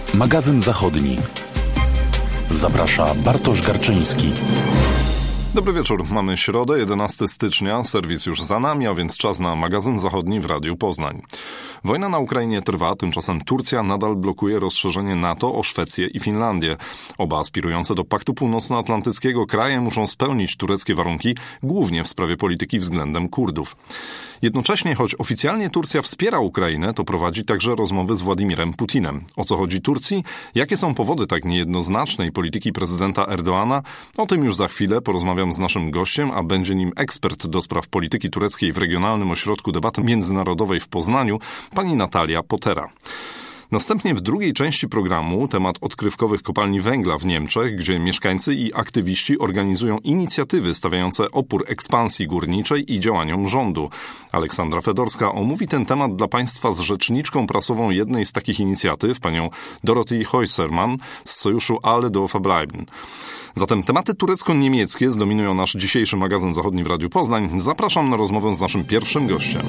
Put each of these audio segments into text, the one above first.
Magazyn Zachodni. Zaprasza Bartosz Garczyński. Dobry wieczór. Mamy środę, 11 stycznia. Serwis już za nami, a więc czas na Magazyn Zachodni w Radiu Poznań. Wojna na Ukrainie trwa, tymczasem Turcja nadal blokuje rozszerzenie NATO o Szwecję i Finlandię. Oba aspirujące do Paktu Północnoatlantyckiego kraje muszą spełnić tureckie warunki, głównie w sprawie polityki względem Kurdów. Jednocześnie, choć oficjalnie Turcja wspiera Ukrainę, to prowadzi także rozmowy z Władimirem Putinem. O co chodzi Turcji? Jakie są powody tak niejednoznacznej polityki prezydenta Erdoğana? O tym już za chwilę porozmawiam z naszym gościem, a będzie nim ekspert do spraw polityki tureckiej w Regionalnym Ośrodku Debaty Międzynarodowej w Poznaniu, pani Natalia Potera. Następnie w drugiej części programu temat odkrywkowych kopalni węgla w Niemczech, gdzie mieszkańcy i aktywiści organizują inicjatywy stawiające opór ekspansji górniczej i działaniom rządu. Aleksandra Fedorska omówi ten temat dla Państwa z rzeczniczką prasową jednej z takich inicjatyw, panią Dorothee Heusermann z sojuszu Alle do Verbleiben. Zatem tematy turecko-niemieckie zdominują nasz dzisiejszy magazyn Zachodni w Radiu Poznań. Zapraszam na rozmowę z naszym pierwszym gościem.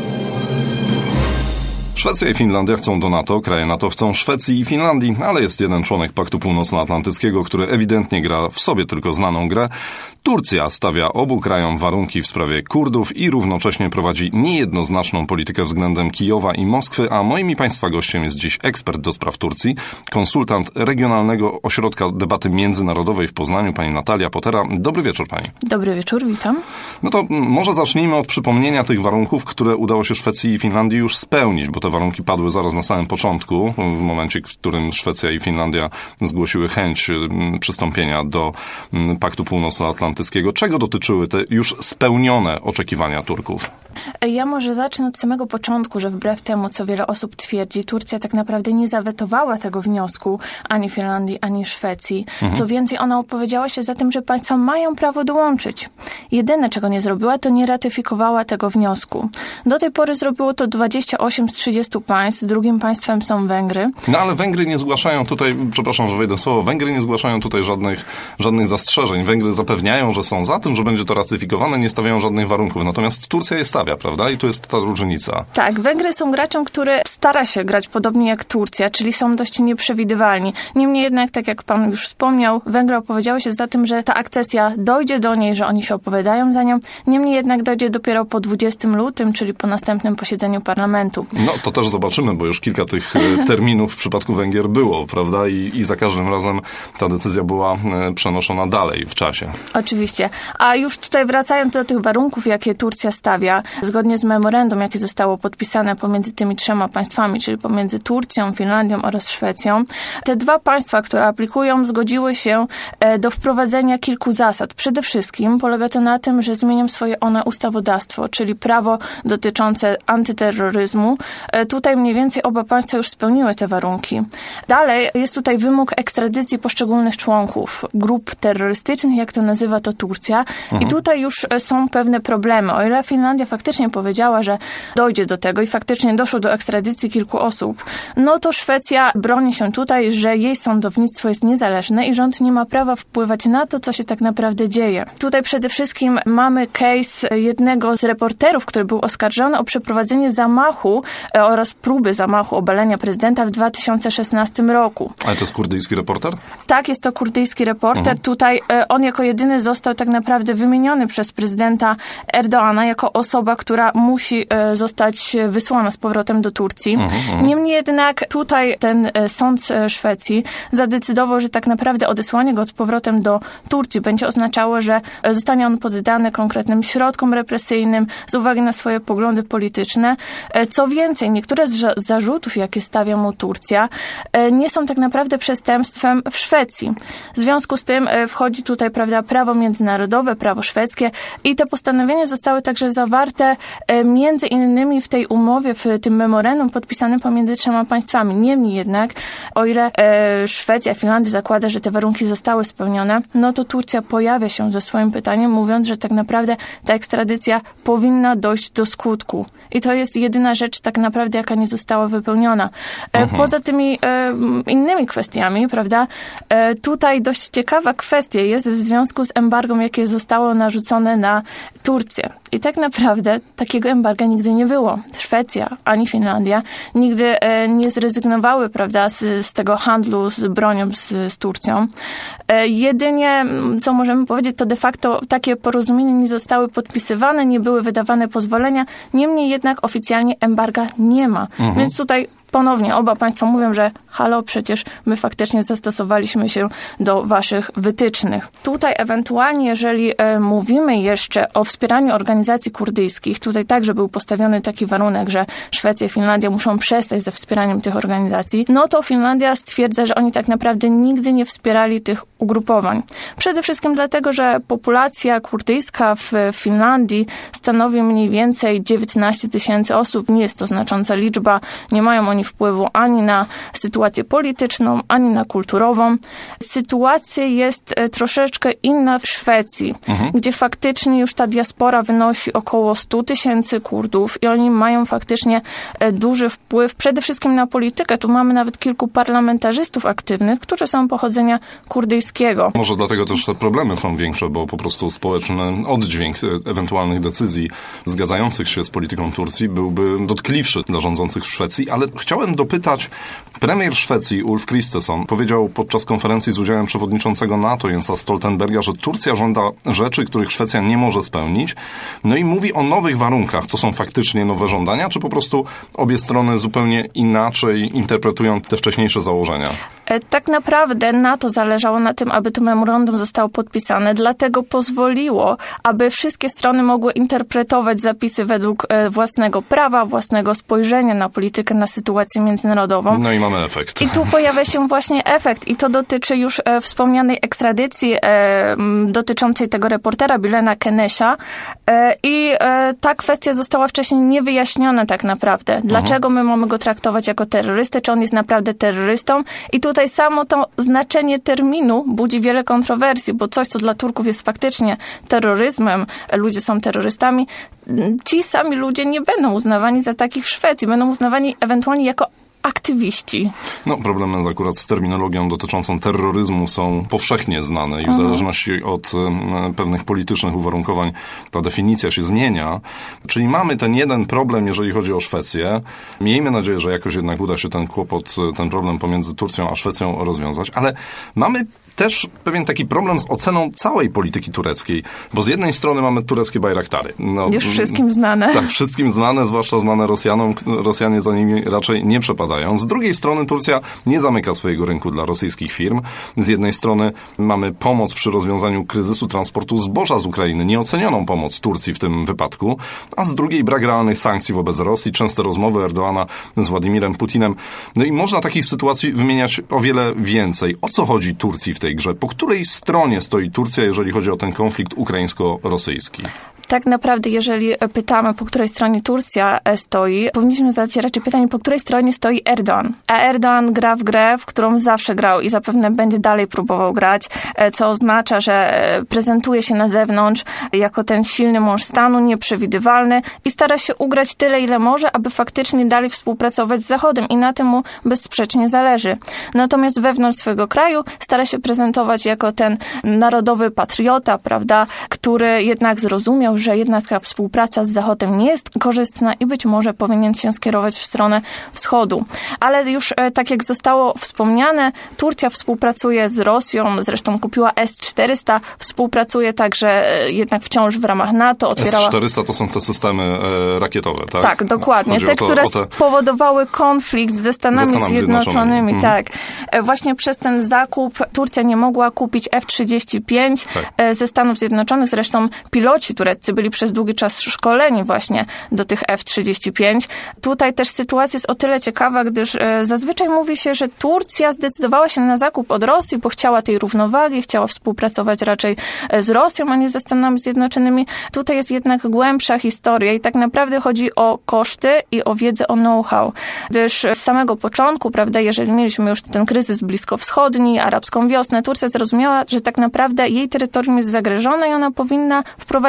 Szwecja i Finlandia chcą do NATO, kraje NATO chcą Szwecji i Finlandii, ale jest jeden członek Paktu Północnoatlantyckiego, który ewidentnie gra w sobie tylko znaną grę. Turcja stawia obu krajom warunki w sprawie Kurdów i równocześnie prowadzi niejednoznaczną politykę względem Kijowa i Moskwy, a moim i Państwa gościem jest dziś ekspert do spraw Turcji, konsultant Regionalnego Ośrodka Debaty Międzynarodowej w Poznaniu, pani Natalia Potera. Dobry wieczór pani. Dobry wieczór, witam. No to może zacznijmy od przypomnienia tych warunków, które udało się Szwecji i Finlandii już spełnić, bo te warunki padły zaraz na samym początku, w momencie, w którym Szwecja i Finlandia zgłosiły chęć przystąpienia do Paktu Północnoatlantyckiego. Czego dotyczyły te już spełnione oczekiwania Turków? Ja może zacznę od samego początku, że wbrew temu, co wiele osób twierdzi, Turcja tak naprawdę nie zawetowała tego wniosku ani Finlandii, ani Szwecji. Co więcej, ona opowiedziała się za tym, że państwa mają prawo dołączyć. Jedyne, czego nie zrobiła, to nie ratyfikowała tego wniosku. Do tej pory zrobiło to 28 z 30 państw. Drugim państwem są Węgry. No ale Węgry nie zgłaszają tutaj, przepraszam, że wejdę w słowo, Węgry nie zgłaszają tutaj żadnych zastrzeżeń. Węgry zapewniają, że są za tym, że będzie to ratyfikowane, nie stawiają żadnych warunków. Natomiast Turcja je stawia, prawda? I tu jest ta różnica. Tak, Węgry są graczem, który stara się grać podobnie jak Turcja, czyli są dość nieprzewidywalni. Niemniej jednak, tak jak pan już wspomniał, Węgry opowiedziały się za tym, że ta akcesja dojdzie do niej, że oni się opowiadają za nią. Niemniej jednak dojdzie dopiero po 20 lutym, czyli po następnym posiedzeniu parlamentu. No to też zobaczymy, bo już kilka tych terminów w przypadku Węgier było, prawda? I za każdym razem ta decyzja była przenoszona dalej w czasie. Oczywiście. A już tutaj wracając do tych warunków, jakie Turcja stawia, zgodnie z memorandum, jakie zostało podpisane pomiędzy tymi trzema państwami, czyli pomiędzy Turcją, Finlandią oraz Szwecją, te dwa państwa, które aplikują, zgodziły się do wprowadzenia kilku zasad. Przede wszystkim polega to na tym, że zmienią swoje one ustawodawstwo, czyli prawo dotyczące antyterroryzmu. Tutaj mniej więcej oba państwa już spełniły te warunki. Dalej jest tutaj wymóg ekstradycji poszczególnych członków grup terrorystycznych, jak to nazywa to Turcja. I tutaj już są pewne problemy. O ile Finlandia faktycznie powiedziała, że dojdzie do tego i faktycznie doszło do ekstradycji kilku osób, no to Szwecja broni się tutaj, że jej sądownictwo jest niezależne i rząd nie ma prawa wpływać na to, co się tak naprawdę dzieje. Tutaj przede wszystkim mamy case jednego z reporterów, który był oskarżony o przeprowadzenie zamachu oraz próby zamachu obalenia prezydenta w 2016 roku. Ale to jest kurdyjski reporter? Tak, jest to kurdyjski reporter. Tutaj on jako jedyny został tak naprawdę wymieniony przez prezydenta Erdoğana jako osoba, która musi zostać wysłana z powrotem do Turcji. Niemniej jednak tutaj ten sąd Szwecji zadecydował, że tak naprawdę odesłanie go z powrotem do Turcji będzie oznaczało, że zostanie on poddany konkretnym środkom represyjnym z uwagi na swoje poglądy polityczne. Co więcej, niektóre z zarzutów, jakie stawia mu Turcja, nie są tak naprawdę przestępstwem w Szwecji. W związku z tym wchodzi tutaj, prawda, prawo międzynarodowe, prawo szwedzkie i te postanowienia zostały także zawarte między innymi w tej umowie, w tym memorandum podpisanym pomiędzy trzema państwami. Niemniej jednak, o ile Szwecja, Finlandia zakłada, że te warunki zostały spełnione, no to Turcja pojawia się ze swoim pytaniem, mówiąc, że tak naprawdę ta ekstradycja powinna dojść do skutku. I to jest jedyna rzecz tak naprawdę, jaka nie została wypełniona. Poza tymi innymi kwestiami, prawda, tutaj dość ciekawa kwestia jest w związku z embargą, jakie zostało narzucone na Turcję. I tak naprawdę takiego embarga nigdy nie było. Szwecja ani Finlandia nigdy nie zrezygnowały, prawda, z tego handlu z bronią z Turcją. Jedynie, co możemy powiedzieć, to de facto takie porozumienia nie zostały podpisywane, nie były wydawane pozwolenia, niemniej jednak oficjalnie embarga nie ma. Więc tutaj ponownie oba państwa mówią, że halo, przecież my faktycznie zastosowaliśmy się do waszych wytycznych. Tutaj ewentualnie, jeżeli mówimy jeszcze o wspieraniu organizacji kurdyjskich, tutaj także był postawiony taki warunek, że Szwecja i Finlandia muszą przestać ze wspieraniem tych organizacji, no to Finlandia stwierdza, że oni tak naprawdę nigdy nie wspierali tych ugrupowań. Przede wszystkim dlatego, że populacja kurdyjska w Finlandii stanowi mniej więcej 19 000 osób. Nie jest to znacząca liczba. Nie mają oni wpływu ani na sytuację polityczną, ani na kulturową. Sytuacja jest troszeczkę inna w Szwecji, gdzie faktycznie już ta diaspora wynosi około 100 000 Kurdów i oni mają faktycznie duży wpływ przede wszystkim na politykę. Tu mamy nawet kilku parlamentarzystów aktywnych, którzy są pochodzenia kurdyjskiego. Może dlatego też te problemy są większe, bo po prostu społeczny oddźwięk ewentualnych decyzji zgadzających się z polityką Turcji byłby dotkliwszy dla rządzących w Szwecji, ale chciałem dopytać, premier Szwecji Ulf Kristersson powiedział podczas konferencji z udziałem przewodniczącego NATO Jensa Stoltenberga, że Turcja żąda rzeczy, których Szwecja nie może spełnić. No i mówi o nowych warunkach. To są faktycznie nowe żądania, czy po prostu obie strony zupełnie inaczej interpretują te wcześniejsze założenia? Tak naprawdę NATO zależało na tym, aby to memorandum zostało podpisane, dlatego pozwoliło, aby wszystkie strony mogły interpretować zapisy według własnego prawa, własnego spojrzenia na politykę, na sytuację międzynarodową. No i mamy efekt. I tu pojawia się właśnie efekt i to dotyczy już wspomnianej ekstradycji dotyczącej tego reportera Bülenta Kenesia i ta kwestia została wcześniej niewyjaśniona tak naprawdę. Dlaczego my mamy go traktować jako terrorystę? Czy on jest naprawdę terrorystą? I tutaj samo to znaczenie terminu budzi wiele kontrowersji, bo coś, co dla Turków jest faktycznie terroryzmem, ludzie są terrorystami, ci sami ludzie nie będą uznawani za takich w Szwecji, będą uznawani ewentualnie jako aktywiści. No, problemy akurat z terminologią dotyczącą terroryzmu są powszechnie znane i w zależności od pewnych politycznych uwarunkowań ta definicja się zmienia. Czyli mamy ten jeden problem, jeżeli chodzi o Szwecję. Miejmy nadzieję, że jakoś jednak uda się ten kłopot, ten problem pomiędzy Turcją a Szwecją rozwiązać, ale mamy też pewien taki problem z oceną całej polityki tureckiej, bo z jednej strony mamy tureckie bajraktary. No, już wszystkim znane. Tak, wszystkim znane, zwłaszcza znane Rosjanom. Rosjanie za nimi raczej nie przepadają. Z drugiej strony Turcja nie zamyka swojego rynku dla rosyjskich firm. Z jednej strony mamy pomoc przy rozwiązaniu kryzysu transportu zboża z Ukrainy, nieocenioną pomoc Turcji w tym wypadku, a z drugiej brak realnych sankcji wobec Rosji, częste rozmowy Erdoana z Władimirem Putinem. No i można takich sytuacji wymieniać o wiele więcej. O co chodzi Turcji w tej grze? Po której stronie stoi Turcja, jeżeli chodzi o ten konflikt ukraińsko-rosyjski? Tak naprawdę, jeżeli pytamy, po której stronie Turcja stoi, powinniśmy zadać się raczej pytanie, po której stronie stoi Erdoğan. A Erdoğan gra w grę, w którą zawsze grał i zapewne będzie dalej próbował grać, co oznacza, że prezentuje się na zewnątrz jako ten silny mąż stanu, nieprzewidywalny i stara się ugrać tyle, ile może, aby faktycznie dalej współpracować z Zachodem i na tym mu bezsprzecznie zależy. Natomiast wewnątrz swojego kraju stara się prezentować jako ten narodowy patriota, prawda, który jednak zrozumiał, że jednak ta współpraca z Zachodem nie jest korzystna i być może powinien się skierować w stronę wschodu. Ale już tak jak zostało wspomniane, Turcja współpracuje z Rosją, zresztą kupiła S-400, współpracuje także jednak wciąż w ramach NATO. S-400 to są te systemy rakietowe, tak? Tak, dokładnie. Te, które spowodowały konflikt ze Stanami Zjednoczonymi. Tak. Właśnie przez ten zakup Turcja nie mogła kupić F-35 ze Stanów Zjednoczonych. Zresztą piloci tureccy byli przez długi czas szkoleni właśnie do tych F-35. Tutaj też sytuacja jest o tyle ciekawa, gdyż zazwyczaj mówi się, że Turcja zdecydowała się na zakup od Rosji, bo chciała tej równowagi, chciała współpracować raczej z Rosją, a nie ze Stanami Zjednoczonymi. Tutaj jest jednak głębsza historia i tak naprawdę chodzi o koszty i o wiedzę o know-how. Gdyż z samego początku, prawda, jeżeli mieliśmy już ten kryzys bliskowschodni, arabską wiosnę, Turcja zrozumiała, że tak naprawdę jej terytorium jest zagrożone i ona powinna wprowadzić pewne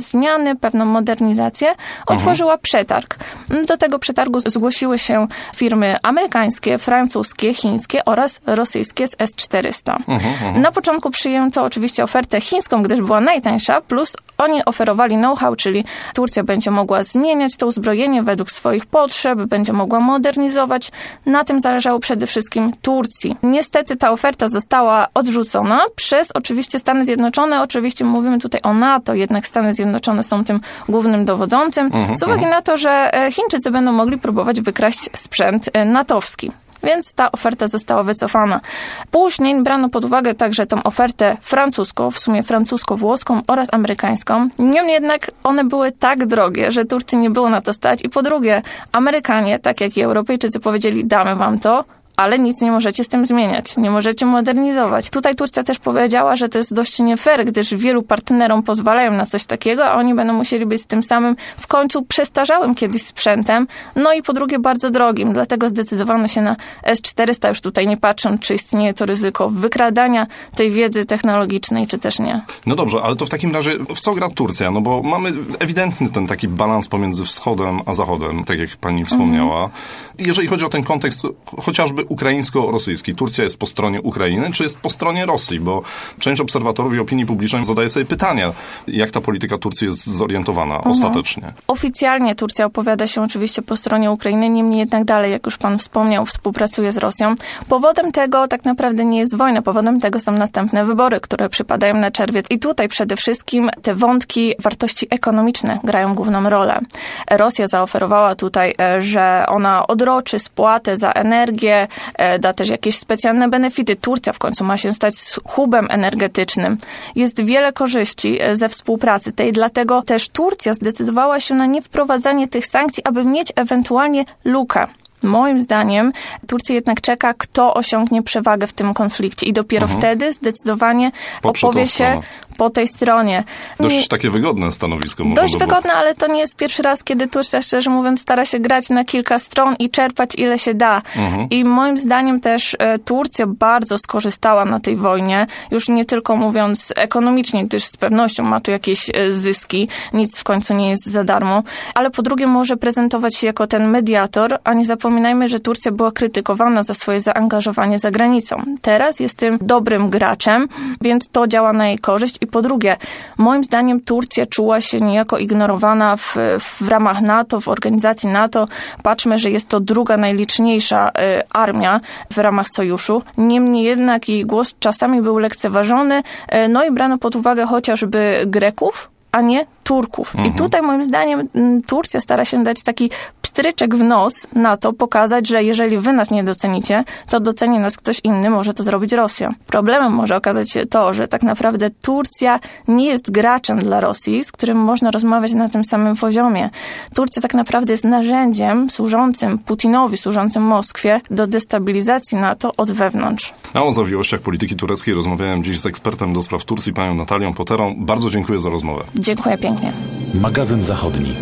zmiany, pewną modernizację, otworzyła przetarg. Do tego przetargu zgłosiły się firmy amerykańskie, francuskie, chińskie oraz rosyjskie z S-400. Na początku przyjęto oczywiście ofertę chińską, gdyż była najtańsza, plus oni oferowali know-how, czyli Turcja będzie mogła zmieniać to uzbrojenie według swoich potrzeb, będzie mogła modernizować. Na tym zależało przede wszystkim Turcji. Niestety ta oferta została odrzucona przez oczywiście Stany Zjednoczone. Oczywiście mówimy tutaj o NATO, jednak Stany Zjednoczone są tym głównym dowodzącym, z uwagi na to, że Chińczycy będą mogli próbować wykraść sprzęt natowski. Więc ta oferta została wycofana. Później brano pod uwagę także tą ofertę francuską, w sumie francusko-włoską oraz amerykańską. Niemniej jednak one były tak drogie, że Turcji nie było na to stać. I po drugie, Amerykanie, tak jak i Europejczycy, powiedzieli, damy wam to, ale nic nie możecie z tym zmieniać, nie możecie modernizować. Tutaj Turcja też powiedziała, że to jest dość nie fair, gdyż wielu partnerom pozwalają na coś takiego, a oni będą musieli być z tym samym w końcu przestarzałym kiedyś sprzętem, no i po drugie bardzo drogim. Dlatego zdecydowano się na S-400, już tutaj nie patrząc, czy istnieje to ryzyko wykradania tej wiedzy technologicznej, czy też nie. No dobrze, ale to w takim razie w co gra Turcja? No bo mamy ewidentny ten taki balans pomiędzy wschodem a zachodem, tak jak pani wspomniała. Jeżeli chodzi o ten kontekst chociażby ukraińsko-rosyjski, Turcja jest po stronie Ukrainy, czy jest po stronie Rosji? Bo część obserwatorów i opinii publicznej zadaje sobie pytania, jak ta polityka Turcji jest zorientowana ostatecznie. Oficjalnie Turcja opowiada się oczywiście po stronie Ukrainy, niemniej jednak dalej, jak już pan wspomniał, współpracuje z Rosją. Powodem tego tak naprawdę nie jest wojna, powodem tego są następne wybory, które przypadają na czerwiec. I tutaj przede wszystkim te wątki wartości ekonomiczne grają główną rolę. Rosja zaoferowała tutaj, że ona odroczy spłatę za energię, da też jakieś specjalne benefity. Turcja w końcu ma się stać hubem energetycznym. Jest wiele korzyści ze współpracy tej, dlatego też Turcja zdecydowała się na niewprowadzanie tych sankcji, aby mieć ewentualnie lukę. Moim zdaniem Turcja jednak czeka, kto osiągnie przewagę w tym konflikcie i dopiero wtedy zdecydowanie opowie się po tej stronie. Dość takie wygodne stanowisko. Dość wygodne, ale to nie jest pierwszy raz, kiedy Turcja, szczerze mówiąc, stara się grać na kilka stron i czerpać ile się da. I moim zdaniem też Turcja bardzo skorzystała na tej wojnie, już nie tylko mówiąc ekonomicznie, gdyż z pewnością ma tu jakieś zyski, nic w końcu nie jest za darmo, ale po drugie może prezentować się jako ten mediator, a nie zapominajmy, że Turcja była krytykowana za swoje zaangażowanie za granicą. Teraz jest tym dobrym graczem, więc to działa na jej korzyść. I po drugie, moim zdaniem Turcja czuła się niejako ignorowana w ramach NATO, w organizacji NATO. Patrzmy, że jest to druga najliczniejsza armia w ramach sojuszu. Niemniej jednak jej głos czasami był lekceważony, no i brano pod uwagę chociażby Greków, a nie Turków. I tutaj moim zdaniem Turcja stara się dać taki pstryczek w nos na to, pokazać, że jeżeli wy nas nie docenicie, to doceni nas ktoś inny, może to zrobić Rosja. Problemem może okazać się to, że tak naprawdę Turcja nie jest graczem dla Rosji, z którym można rozmawiać na tym samym poziomie. Turcja tak naprawdę jest narzędziem służącym Putinowi, służącym Moskwie do destabilizacji NATO od wewnątrz. A o zawiłościach polityki tureckiej rozmawiałem dziś z ekspertem do spraw Turcji, panią Natalią Poterą. Bardzo dziękuję za rozmowę. Dziękuję pięknie. Magazyn Zachodni.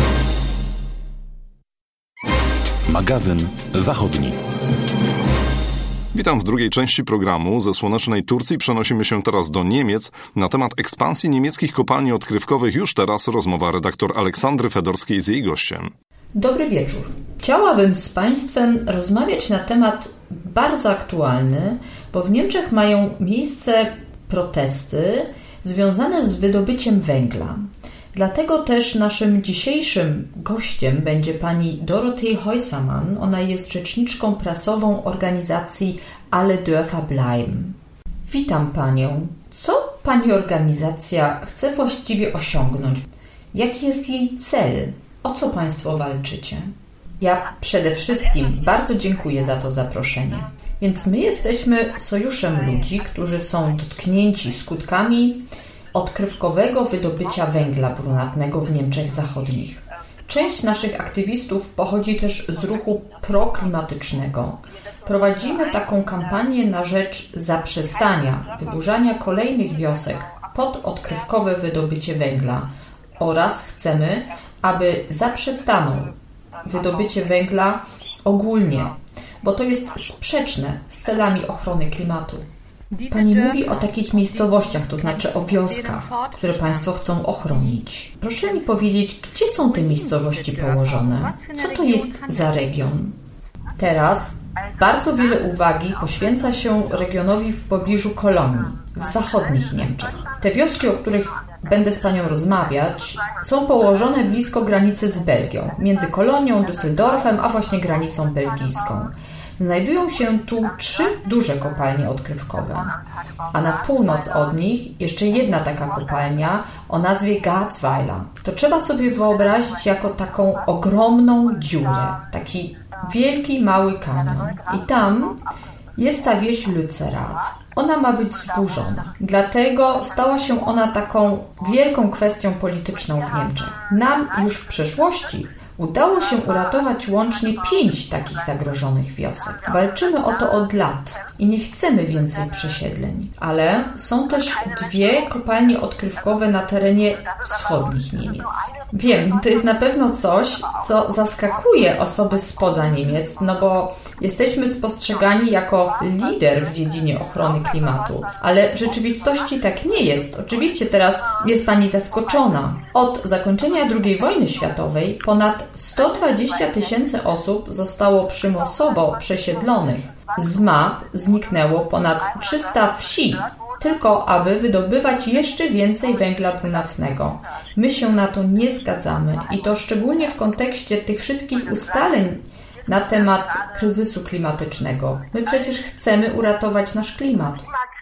Magazyn Zachodni. Witam w drugiej części programu. Ze słonecznej Turcji przenosimy się teraz do Niemiec. Na temat ekspansji niemieckich kopalni odkrywkowych już teraz rozmowa redaktor Aleksandry Fedorskiej z jej gościem. Dobry wieczór. Chciałabym z Państwem rozmawiać na temat bardzo aktualny, bo w Niemczech mają miejsce protesty związane z wydobyciem węgla. Dlatego też naszym dzisiejszym gościem będzie pani Dorothee Heusermann. Ona jest rzeczniczką prasową organizacji Alle Dörfer bleiben. Witam panią. Co pani organizacja chce właściwie osiągnąć? Jaki jest jej cel? O co państwo walczycie? Ja przede wszystkim bardzo dziękuję za to zaproszenie. Więc my jesteśmy sojuszem ludzi, którzy są dotknięci skutkami odkrywkowego wydobycia węgla brunatnego w Niemczech Zachodnich. Część naszych aktywistów pochodzi też z ruchu proklimatycznego. Prowadzimy taką kampanię na rzecz zaprzestania wyburzania kolejnych wiosek pod odkrywkowe wydobycie węgla oraz chcemy, aby zaprzestano wydobycie węgla ogólnie, bo to jest sprzeczne z celami ochrony klimatu. Pani mówi o takich miejscowościach, to znaczy o wioskach, które państwo chcą ochronić. Proszę mi powiedzieć, gdzie są te miejscowości położone? Co to jest za region? Teraz bardzo wiele uwagi poświęca się regionowi w pobliżu Kolonii, w zachodnich Niemczech. Te wioski, o których będę z Panią rozmawiać, są położone blisko granicy z Belgią, między Kolonią, Düsseldorfem, a właśnie granicą belgijską. Znajdują się tu 3 duże kopalnie odkrywkowe, a na północ od nich jeszcze jedna taka kopalnia o nazwie Garzweiler. To trzeba sobie wyobrazić jako taką ogromną dziurę, taki wielki, mały kanion. I tam jest ta wieś Lützerath. Ona ma być zburzona. Dlatego stała się ona taką wielką kwestią polityczną w Niemczech. Nam już w przeszłości udało się uratować łącznie 5 takich zagrożonych wiosek. Walczymy o to od lat i nie chcemy więcej przesiedleń. Ale są też 2 kopalnie odkrywkowe na terenie wschodnich Niemiec. Wiem, to jest na pewno coś, co zaskakuje osoby spoza Niemiec, no bo jesteśmy spostrzegani jako lider w dziedzinie ochrony klimatu. Ale w rzeczywistości tak nie jest. Oczywiście teraz jest Pani zaskoczona. Od zakończenia II wojny światowej ponad 120 000 osób zostało przymusowo przesiedlonych. Z map zniknęło ponad 300 wsi, tylko aby wydobywać jeszcze więcej węgla brunatnego. My się na to nie zgadzamy i to szczególnie w kontekście tych wszystkich ustaleń na temat kryzysu klimatycznego. My przecież chcemy uratować nasz klimat.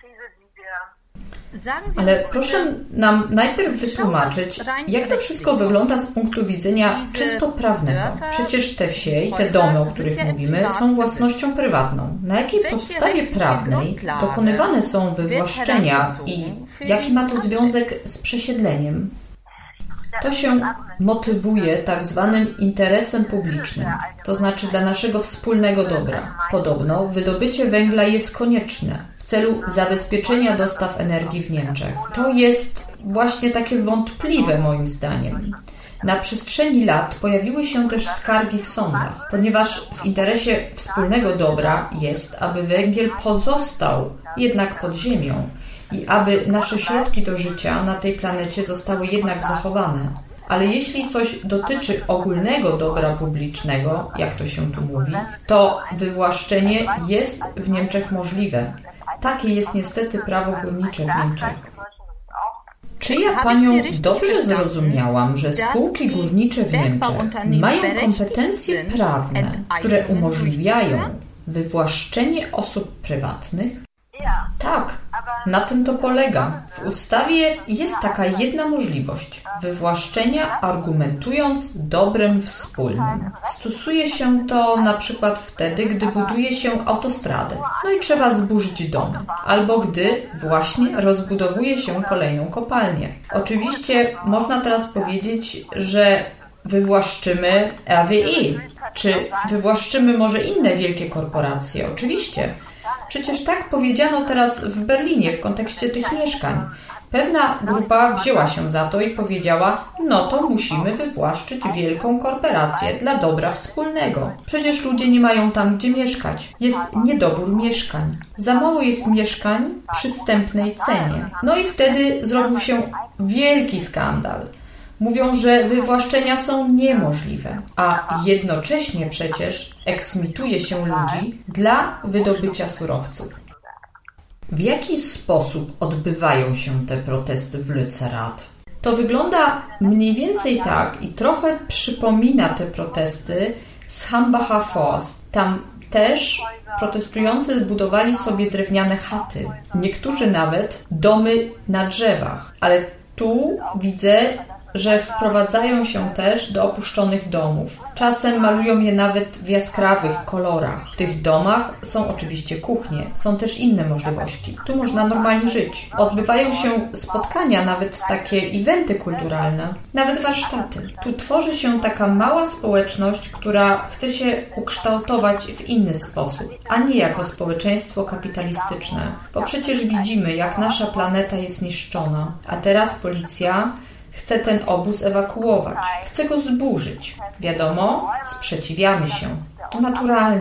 Ale proszę nam najpierw wytłumaczyć, jak to wszystko wygląda z punktu widzenia czysto prawnego. Przecież te wsie i te domy, o których mówimy, są własnością prywatną. Na jakiej podstawie prawnej dokonywane są wywłaszczenia i jaki ma to związek z przesiedleniem? To się motywuje tak zwanym interesem publicznym, to znaczy dla naszego wspólnego dobra. Podobno wydobycie węgla jest konieczne w celu zabezpieczenia dostaw energii w Niemczech. To jest właśnie takie wątpliwe moim zdaniem. Na przestrzeni lat pojawiły się też skargi w sądach, ponieważ w interesie wspólnego dobra jest, aby węgiel pozostał jednak pod ziemią i aby nasze środki do życia na tej planecie zostały jednak zachowane. Ale jeśli coś dotyczy ogólnego dobra publicznego, jak to się tu mówi, to wywłaszczenie jest w Niemczech możliwe. Takie jest niestety prawo górnicze w Niemczech. Czy ja Panią dobrze zrozumiałam, że spółki górnicze w Niemczech mają kompetencje prawne, które umożliwiają wywłaszczenie osób prywatnych? Tak, na tym to polega. W ustawie jest taka jedna możliwość – wywłaszczenia argumentując dobrem wspólnym. Stosuje się to na przykład wtedy, gdy buduje się autostradę, no i trzeba zburzyć domy, albo gdy właśnie rozbudowuje się kolejną kopalnię. Oczywiście można teraz powiedzieć, że wywłaszczymy RWE, czy wywłaszczymy może inne wielkie korporacje. Oczywiście. Przecież tak powiedziano teraz w Berlinie w kontekście tych mieszkań. Pewna grupa wzięła się za to i powiedziała, no to musimy wywłaszczyć wielką korporację dla dobra wspólnego. Przecież ludzie nie mają tam gdzie mieszkać. Jest niedobór mieszkań. Za mało jest mieszkań w przystępnej cenie. No i wtedy zrobił się wielki skandal. Mówią, że wywłaszczenia są niemożliwe, a jednocześnie przecież eksmituje się ludzi dla wydobycia surowców. W jaki sposób odbywają się te protesty w Lützerath? To wygląda mniej więcej tak i trochę przypomina te protesty z Hambacher Forst. Tam też protestujący budowali sobie drewniane chaty, niektórzy nawet domy na drzewach, ale tu widzę, że wprowadzają się też do opuszczonych domów. Czasem malują je nawet w jaskrawych kolorach. W tych domach są oczywiście kuchnie, są też inne możliwości. Tu można normalnie żyć. Odbywają się spotkania, nawet takie eventy kulturalne, nawet warsztaty. Tu tworzy się taka mała społeczność, która chce się ukształtować w inny sposób, a nie jako społeczeństwo kapitalistyczne. Bo przecież widzimy, jak nasza planeta jest niszczona, a teraz policja chce ten obóz ewakuować. Chce go zburzyć. Wiadomo, sprzeciwiamy się. To naturalne.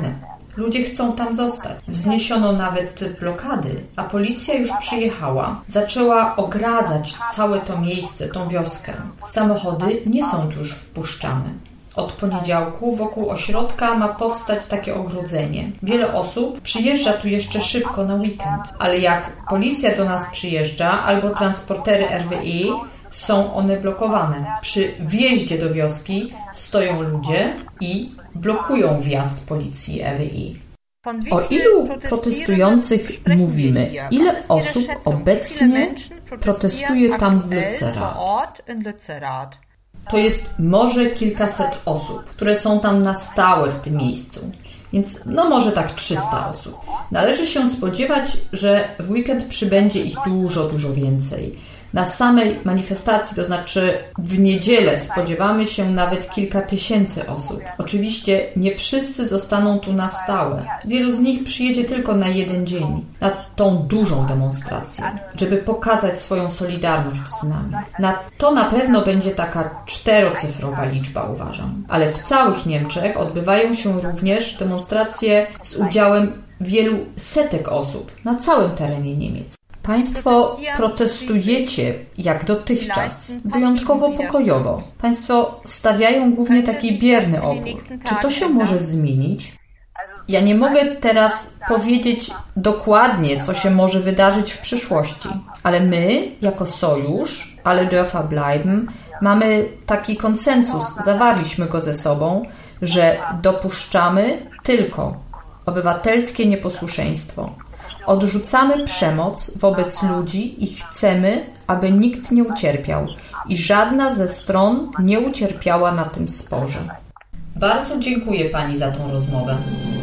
Ludzie chcą tam zostać. Wzniesiono nawet blokady, a policja już przyjechała. Zaczęła ogradzać całe to miejsce, tą wioskę. Samochody nie są tu już wpuszczane. Od poniedziałku wokół ośrodka ma powstać takie ogrodzenie. Wiele osób przyjeżdża tu jeszcze szybko na weekend, ale jak policja do nas przyjeżdża albo transportery RWI, są one blokowane. Przy wjeździe do wioski stoją ludzie i blokują wjazd policji RWI. O ilu protestujących mówimy? Ile osób obecnie protestuje tam w Lützerath? To jest może kilkaset osób, które są tam na stałe w tym miejscu. Więc może tak 300 osób. Należy się spodziewać, że w weekend przybędzie ich dużo więcej. Na samej manifestacji, to znaczy w niedzielę, spodziewamy się nawet kilka tysięcy osób. Oczywiście nie wszyscy zostaną tu na stałe. Wielu z nich przyjedzie tylko na jeden dzień, na tą dużą demonstrację, żeby pokazać swoją solidarność z nami. To na pewno będzie taka 4-cyfrowa liczba, uważam. Ale w całych Niemczech odbywają się również demonstracje z udziałem wielu setek osób na całym terenie Niemiec. Państwo protestujecie jak dotychczas, wyjątkowo pokojowo. Państwo stawiają głównie taki bierny opór. Czy to się może zmienić? Ja nie mogę teraz powiedzieć dokładnie, co się może wydarzyć w przyszłości, ale my, jako sojusz, Alle Dörfer bleiben, mamy taki konsensus, zawarliśmy go ze sobą, że dopuszczamy tylko obywatelskie nieposłuszeństwo. Odrzucamy przemoc wobec ludzi i chcemy, aby nikt nie ucierpiał i żadna ze stron nie ucierpiała na tym sporze. Bardzo dziękuję Pani za tą rozmowę.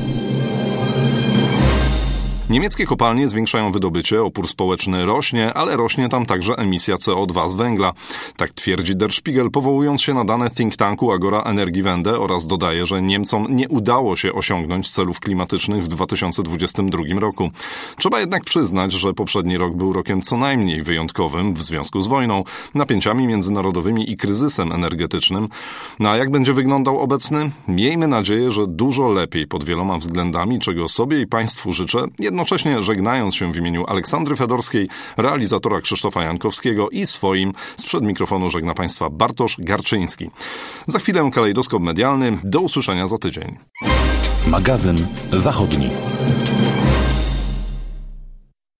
Niemieckie kopalnie zwiększają wydobycie, opór społeczny rośnie, ale rośnie tam także emisja CO2 z węgla. Tak twierdzi Der Spiegel, powołując się na dane think tanku Agora Energiewende oraz dodaje, że Niemcom nie udało się osiągnąć celów klimatycznych w 2022 roku. Trzeba jednak przyznać, że poprzedni rok był rokiem co najmniej wyjątkowym w związku z wojną, napięciami międzynarodowymi i kryzysem energetycznym. A jak będzie wyglądał obecny? Miejmy nadzieję, że dużo lepiej pod wieloma względami, czego sobie i Państwu życzę, jednocześnie żegnając się w imieniu Aleksandry Fedorskiej, realizatora Krzysztofa Jankowskiego i swoim, sprzed mikrofonu żegna Państwa Bartosz Garczyński. Za chwilę kalejdoskop medialny. Do usłyszenia za tydzień. Magazyn Zachodni.